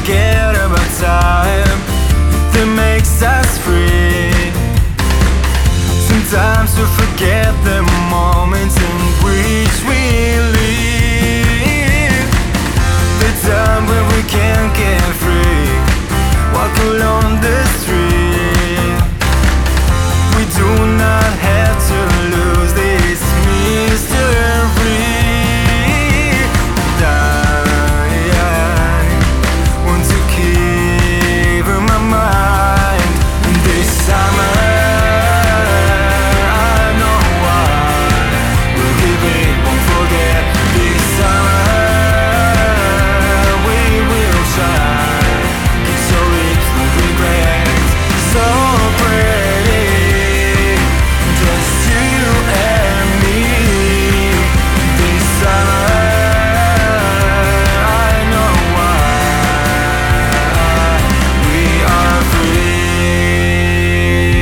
forget about time that makes us free. Sometimes we forget the moments in which we live, the time when we can't get free, walk along the street. We do not have to lose this mystery. I want to keep in my mind this summer. I know why we'll keep it, won't forget this summer. We will shine, keep so rich with regret, so pretty, just you and me. This summer I know why we are free.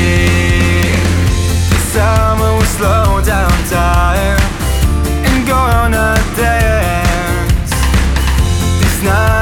This summer we slow down time and go on a dance. This night